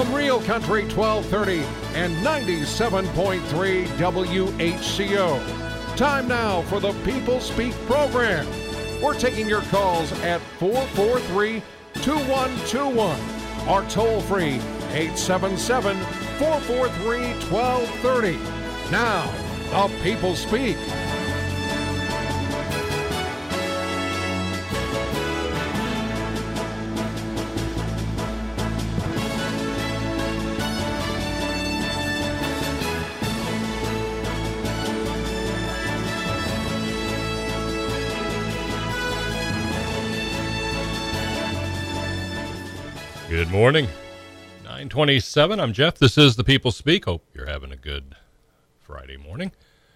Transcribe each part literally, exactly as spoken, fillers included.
on Real Country twelve thirty and ninety-seven point three W H C O. Time now for the People Speak program. We're taking your calls at four four three, two one two one or toll free eight seven seven, four four three, one two three zero. Now, the People Speak. Good morning. nine twenty-seven. I'm Jeff. This is the People Speak. Hope you're having a good Friday morning.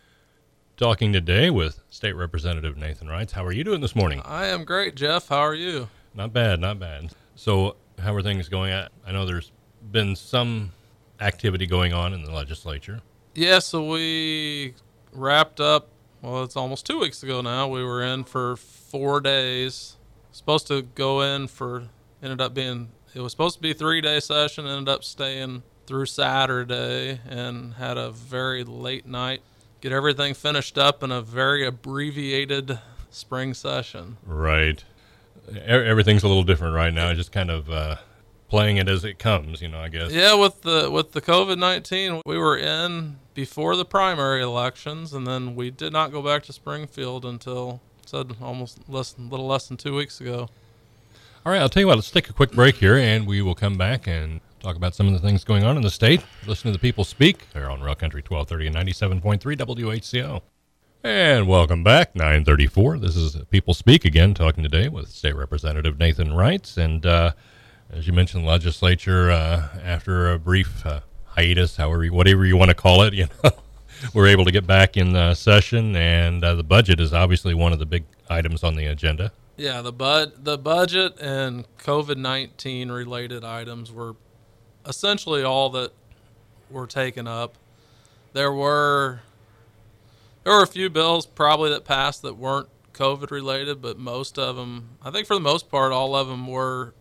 Talking today with State Representative Nathan Reitz. How are you doing this morning? I am great, Jeff. How are you? Not bad, not bad. So how are things going? I know there's been some activity going on in the legislature. Yeah, so we wrapped up, well, it's almost two weeks ago now. We were in for four days. Supposed to go in for, ended up being, it was supposed to be a three-day session, ended up staying through Saturday and had a very late night. Get everything finished up in a very abbreviated spring session. Right. Everything's a little different right now. Just kind of uh, playing it as it comes, you know, I guess. Yeah, with the with the COVID nineteen, we were in before the primary elections, and then we did not go back to Springfield until, said, almost less, a little less than two weeks ago. All right, I'll tell you what, let's take a quick break here, and we will come back and talk about some of the things going on in the state. Listen to the People Speak here on Real Country twelve thirty and ninety-seven point three W H C O. And welcome back, nine thirty-four. This is People Speak again, talking today with State Representative Nathan Reitz. And uh, as you mentioned, the legislature, uh, after a brief uh, hiatus, however, whatever you want to call it, you know, we're able to get back in uh, session, and uh, the budget is obviously one of the big items on the agenda. Yeah, the bud the budget and COVID nineteen related items were essentially all that were taken up. There were there were a few bills probably that passed that weren't COVID related, but most of them, I think for the most part, all of them were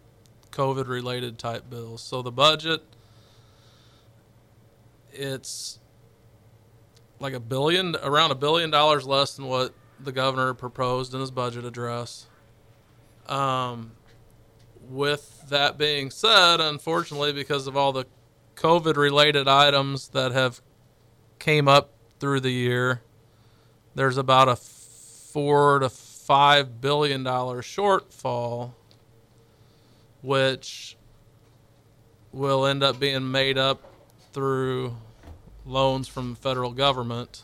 COVID related type bills. So the budget, it's like a billion, around a billion dollars less than what the governor proposed in his budget address. Um, with that being said, unfortunately, because of all the COVID-related items that have came up through the year, there's about a four to five billion dollar shortfall, which will end up being made up through loans from the federal government,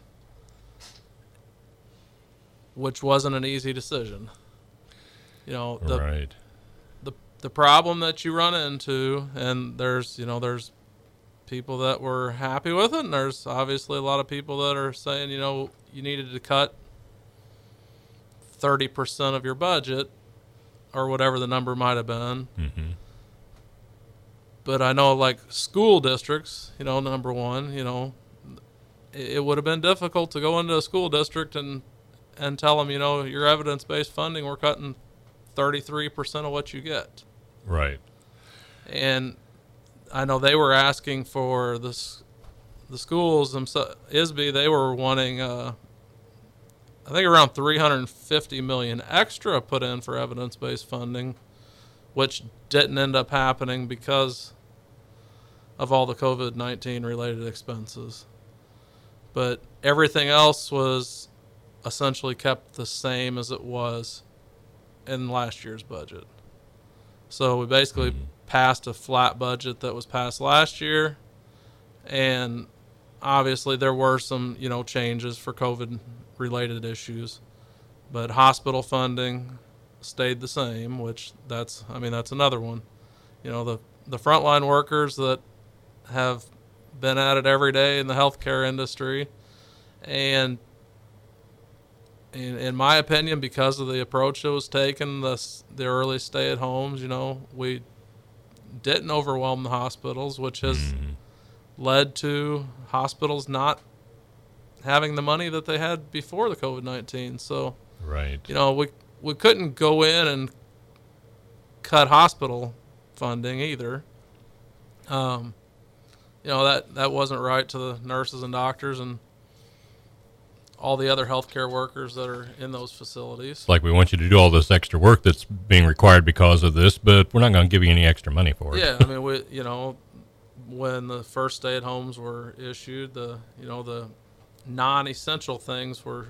which wasn't an easy decision. You know, the, right. the the problem that you run into, and there's, you know, there's people that were happy with it, and there's obviously a lot of people that are saying, you know, you needed to cut thirty percent of your budget, or whatever the number might have been. Mm-hmm. But I know, like, school districts, you know, number one, you know, it, it would have been difficult to go into a school district and and tell them, you know, your evidence-based funding, we're cutting thirty-three percent of what you get. Right. And I know they were asking for this, the schools themselves, I S B, they were wanting, uh, I think around three hundred fifty million dollars extra put in for evidence-based funding, which didn't end up happening because of all the COVID nineteen related expenses. But everything else was essentially kept the same as it was in last year's budget. So we basically mm-hmm. passed a flat budget that was passed last year, and obviously there were some, you know, changes for COVID related issues, but hospital funding stayed the same, which that's, I mean, that's another one. You know, the, the frontline workers that have been at it every day in the healthcare industry, and In, in my opinion, because of the approach that was taken, the, the early stay-at-homes, you know, we didn't overwhelm the hospitals, which has mm. led to hospitals not having the money that they had before the COVID nineteen. So, right. you know, we we couldn't go in and cut hospital funding either. Um, you know, that, that wasn't right to the nurses and doctors and all the other healthcare workers that are in those facilities. It's like we want you to do all this extra work that's being required because of this, but we're not going to give you any extra money for it. Yeah, I mean, we, you know, when the first stay-at-homes were issued, the you know the non-essential things were,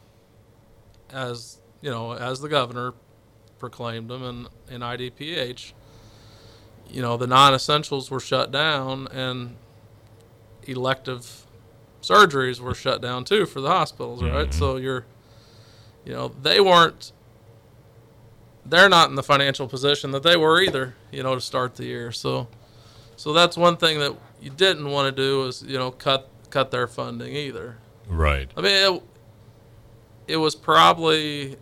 as you know, as the governor proclaimed them in, in I D P H, you know, the non-essentials were shut down and elective surgeries were shut down too for the hospitals, right? Mm-hmm. So you're, you know, they weren't, they're not in the financial position that they were either, you know, to start the year. So, so that's one thing that you didn't want to do is, you know, cut cut their funding either. Right. I mean, it, it was probably,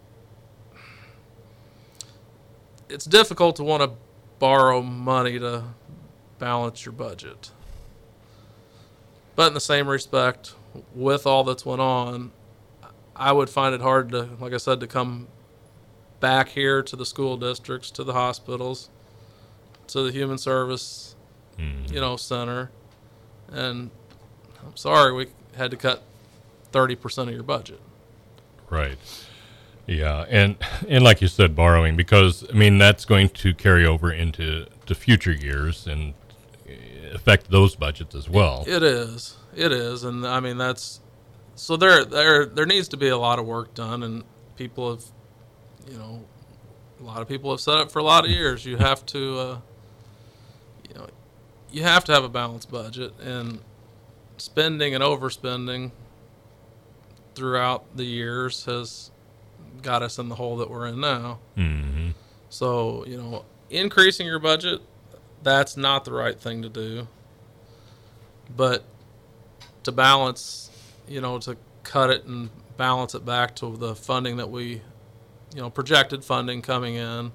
it's difficult to want to borrow money to balance your budget. But in the same respect, with all that's went on, I would find it hard to, like I said, to come back here to the school districts, to the hospitals, to the human service, Mm. you know, center. And I'm sorry, we had to cut thirty percent of your budget. Right. Yeah, and and like you said, borrowing, because I mean that's going to carry over into to future years and affect those budgets as well. It is, it is, and I mean that's so there there there needs to be a lot of work done, and people have, you know, a lot of people have said it for a lot of years. You have to, uh, you know, you have to have a balanced budget, and spending and overspending throughout the years has got us in the hole that we're in now. Mm-hmm. So, you know, increasing your budget, that's not the right thing to do. But to balance, you know, to cut it and balance it back to the funding that we, you know, projected funding coming in,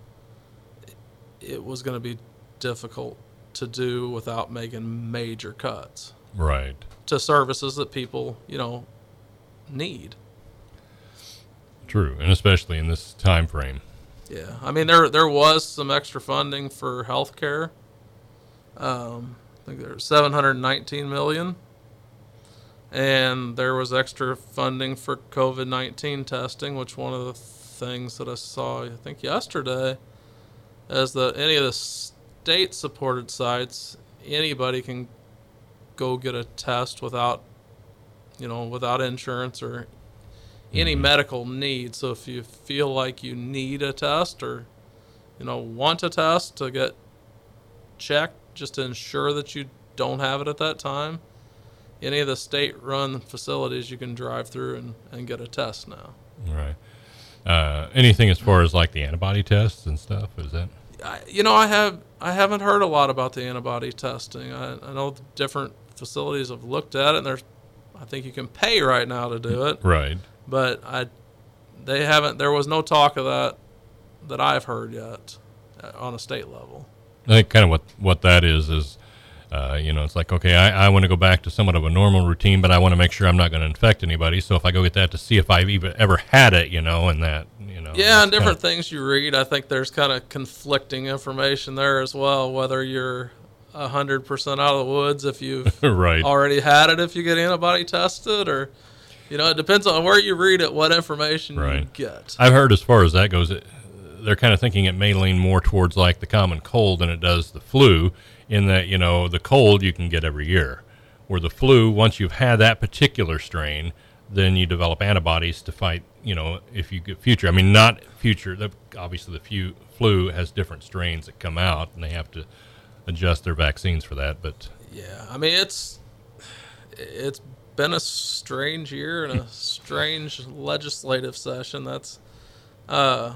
it was going to be difficult to do without making major cuts Right. to services that people, you know, need. True, and especially in this time frame. Yeah, I mean there there was some extra funding for healthcare. Um, I think there was seven hundred nineteen million, and there was extra funding for COVID nineteen testing, which one of the things that I saw I think yesterday is that any of the state supported sites, anybody can go get a test without, you know, without insurance or any Mhm. medical need. So if you feel like you need a test or, you know, want a test to get checked just to ensure that you don't have it at that time, any of the state-run facilities you can drive through and, and get a test now. Right. Uh, anything as far as like the antibody tests and stuff? Is that? I, you know, I have I haven't heard a lot about the antibody testing. I, I know different facilities have looked at it, and there's, I think you can pay right now to do it. Right. But I, they haven't. There was no talk of that that I've heard yet uh, on a state level. I think kind of what, what that is is, uh, you know, it's like, okay, I, I want to go back to somewhat of a normal routine, but I want to make sure I'm not going to infect anybody. So if I go get that to see if I've even ever had it, you know, and that, you know. Yeah, and it's different kinda, things you read. I think there's kind of conflicting information there as well. Whether you're a hundred percent out of the woods if you've right. already had it, if you get antibody tested, or you know, it depends on where you read it, what information Right. you get. I've heard as far as that goes, it, they're kind of thinking it may lean more towards like the common cold than it does the flu, in that, you know, the cold you can get every year, where the flu, once you've had that particular strain, then you develop antibodies to fight, you know, if you get future. I mean, not future. The, obviously, the few, flu has different strains that come out, and they have to adjust their vaccines for that. But Yeah, I mean it's it's been a strange year and a strange legislative session. That's uh,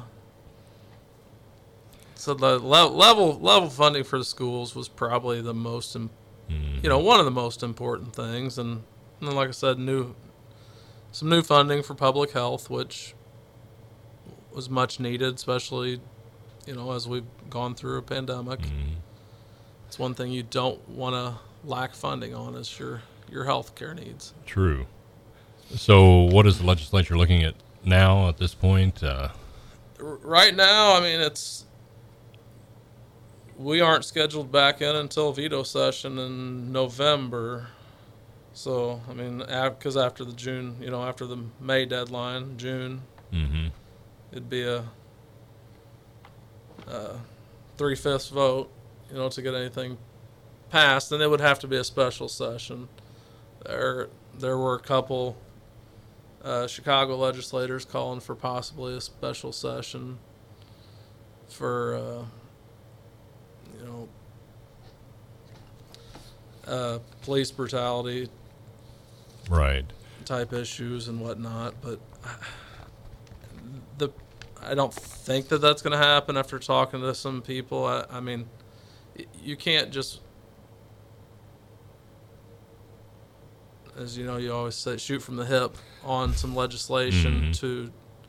so the le- level level funding for the schools was probably the most, im- mm, you know, one of the most important things, and, and then, like I said, new some new funding for public health, which was much needed, especially, you know, as we've gone through a pandemic. mm, It's one thing you don't want to lack funding on is your your health care needs. true. So, what is the legislature looking at now at this point? Uh, R- Right now, I mean, it's we aren't scheduled back in until veto session in November. So, I mean, because after the June, you know, after the May deadline, June, mm-hmm. it'd be a, a three-fifths vote, you know, to get anything passed. And it would have to be a special session. There, there were a couple uh, Chicago legislators calling for possibly a special session for, uh, you know, uh, police brutality right type issues and whatnot, but the I don't think that that's going to happen after talking to some people. I, I mean, you can't just, as you know, you always say, shoot from the hip on some legislation mm-hmm. to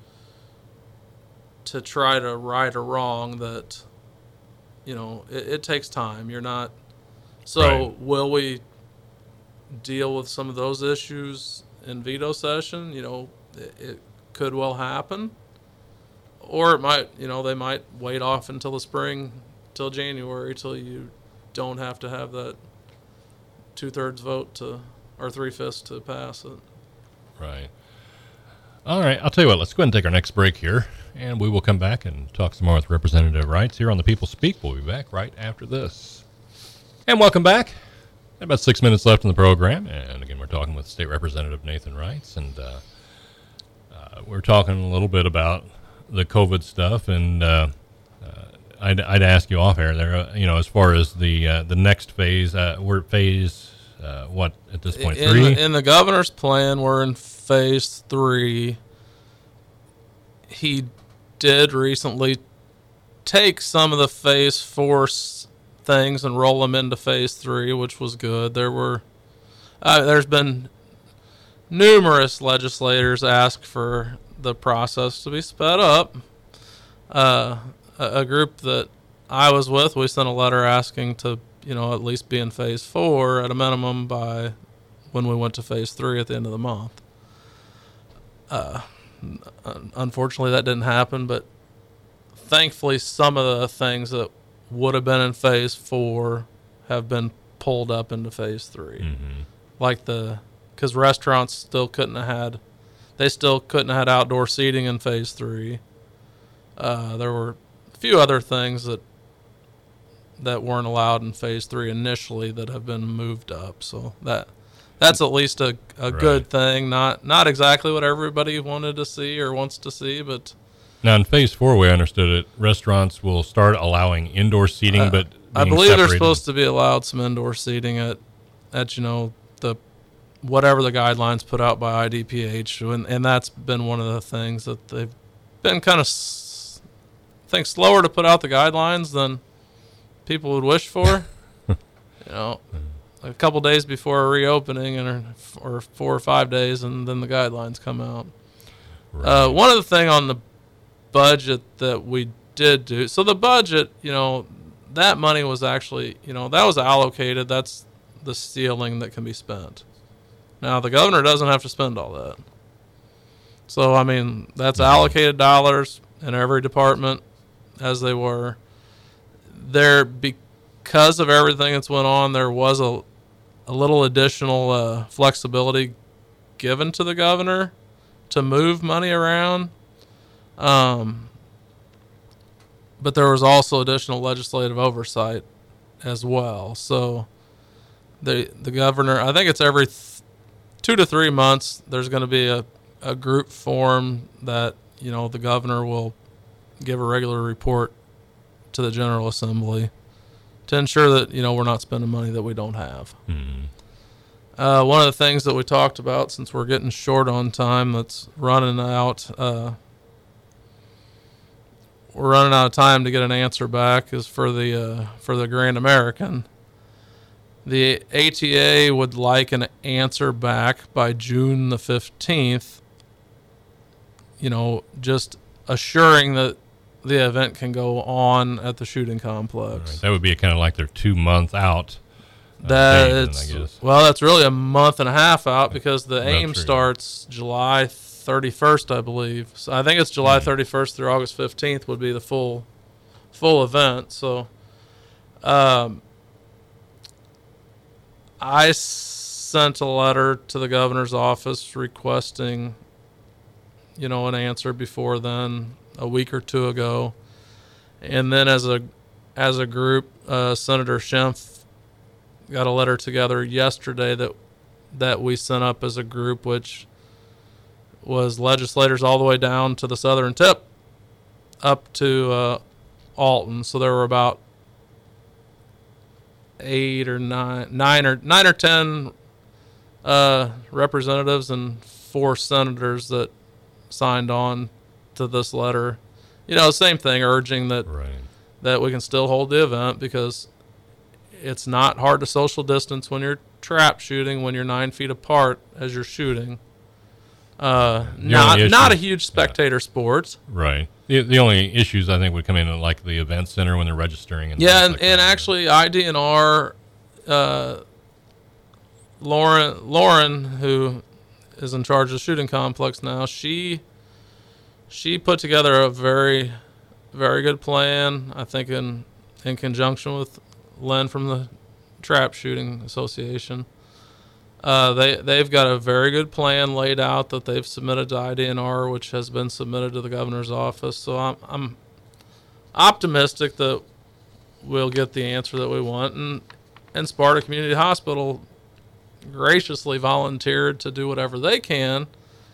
to try to right a wrong that, you know, it, it takes time. You're not. So right. will we deal with some of those issues in veto session? You know, it, it could well happen. Or it might, you know, they might wait off until the spring, till January, till you don't have to have that two-thirds vote to, or three-fifths to pass it. Right. All right, I'll tell you what, let's go ahead and take our next break here, and we will come back and talk some more with Representative Reitz here on The People Speak. We'll be back right after this. And welcome back. About six minutes left in the program, and again, we're talking with State Representative Nathan Reitz, and uh, uh, we're talking a little bit about the COVID stuff, and uh, uh, I'd, I'd ask you off air there, uh, you know, as far as the uh, the next phase, uh, we're at phase, uh, what, at this point, in three? The, in the governor's plan, we're in phase three. He did recently take some of the phase four things and roll them into phase three, which was good. There were, uh, there's been numerous legislators ask for the process to be sped up. Uh, a, a group that I was with, we sent a letter asking to, you know, at least be in phase four at a minimum by when we went to phase three at the end of the month. Uh, unfortunately, that didn't happen, but thankfully, some of the things that would have been in phase four have been pulled up into phase three. Mm-hmm. Like the, because restaurants still couldn't have had, they still couldn't have had outdoor seating in phase three. Uh, there were a few other things that that weren't allowed in phase three initially that have been moved up. So that that's at least a, a right. good thing. Not not exactly what everybody wanted to see or wants to see, but now in phase four, we understood it. Restaurants will start allowing indoor seating, uh, but I being believe separated. they're supposed to be allowed some indoor seating at at you know the whatever the guidelines put out by I D P H, and, and that's been one of the things that they've been kind of, I think, slower to put out the guidelines than people would wish for. You know, a couple days before a reopening, and or, or four or five days, and then the guidelines come out. Right. Uh, one other thing on the budget that we did do, so the budget, you know, that money was actually, you know, that was allocated. That's the ceiling that can be spent. Now, the governor doesn't have to spend all that. So, I mean, that's allocated dollars in every department as they were. There, because of everything that's went on, there was a, a little additional uh, flexibility given to the governor to move money around. Um, but there was also additional legislative oversight as well. So, the the governor, I think it's every th- two to three months, there's going to be a, a group form that, you know, the governor will give a regular report to the General Assembly to ensure that, you know, we're not spending money that we don't have. Mm-hmm. Uh, one of the things that we talked about, since we're getting short on time, that's running out, uh, we're running out of time to get an answer back, is for the uh, for the Grand American. The A T A would like an answer back by June the fifteenth, you know, just assuring that the event can go on at the shooting complex. Right. That would be kind of like their two months out. Uh, that date, it's, then, I guess. Well, that's really a month and a half out, because the That's AIM true. starts July thirty-first, I believe. So I think it's July thirty-first through August fifteenth would be the full full event. So Um, I sent a letter to the governor's office requesting, you know, an answer before then, a week or two ago. And then as a as a group, uh, Senator Schimpf got a letter together yesterday that that we sent up as a group, which was legislators all the way down to the southern tip, up to uh, Alton. So there were about eight or nine, nine or nine or ten uh, representatives and four senators that signed on to this letter. You know, same thing, urging that Right. that we can still hold the event because it's not hard to social distance when you're trap shooting, when you're nine feet apart as you're shooting. Uh, The not only not a issue- huge spectator sport. Right. The, the only issues I think would come in at like the event center when they're registering. And Yeah, things and, like and that. actually I D N R, uh, Lauren, Lauren, who is in charge of the shooting complex now, she she put together a very, very good plan, I think in in conjunction with Len from the Trap Shooting Association. Uh, they, they've got a very good plan laid out that they've submitted to I D N R, which has been submitted to the governor's office. So I'm, I'm optimistic that we'll get the answer that we want. And, and Sparta Community Hospital graciously volunteered to do whatever they can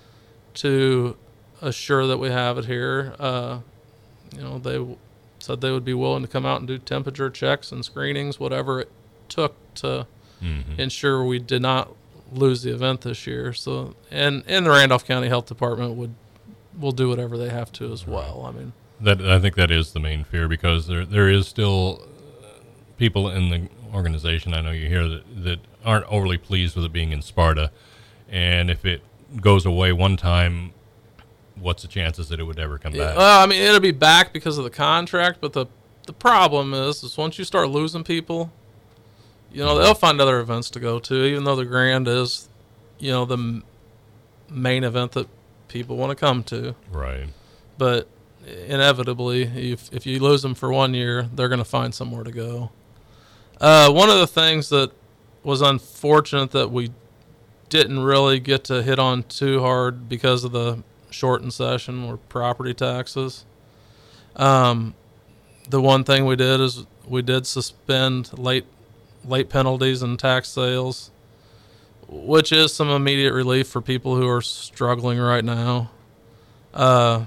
to assure that we have it here. Uh, you know, they w- said they would be willing to come out and do temperature checks and screenings, whatever it took to Mm-hmm. ensure we did not lose the event this year. So, and, and the Randolph County Health Department would will do whatever they have to as well. I mean, That I think that is the main fear because there there is still people in the organization I know you hear that, that aren't overly pleased with it being in Sparta, and if it goes away one time, what's the chances that it would ever come back? well, I mean, it'll be back because of the contract, but the the problem is, is once you start losing people, you know, they'll find other events to go to, even though the Grand is, you know, the m- main event that people want to come to. Right. But inevitably, if, if you lose them for one year, they're going to find somewhere to go. Uh, one of the things that was unfortunate that we didn't really get to hit on too hard because of the shortened session were property taxes. Um, the one thing we did is we did suspend late late penalties and tax sales, which is some immediate relief for people who are struggling right now. Uh,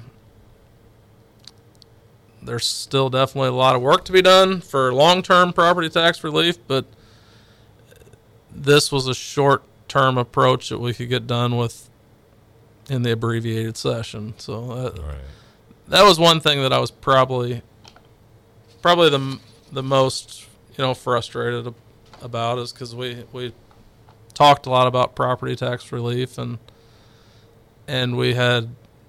there's still definitely a lot of work to be done for long-term property tax relief, but this was a short-term approach that we could get done with in the abbreviated session. So that, Right. that was one thing that I was probably probably the the most, you know, frustrated about, is because we we talked a lot about property tax relief, and and we had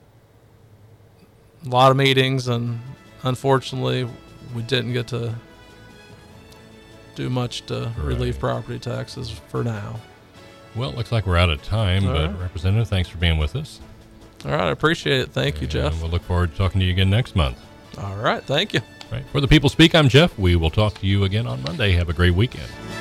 a lot of meetings, and unfortunately we didn't get to do much to Right. relieve property taxes for now. Well, it looks like we're out of time, All but right. Representative, thanks for being with us. All right, I appreciate it. Thank you, And Jeff. We'll look forward to talking to you again next month. All right, thank you. Right. For the People Speak, I'm Jeff. We will talk to you again on Monday. Have a great weekend.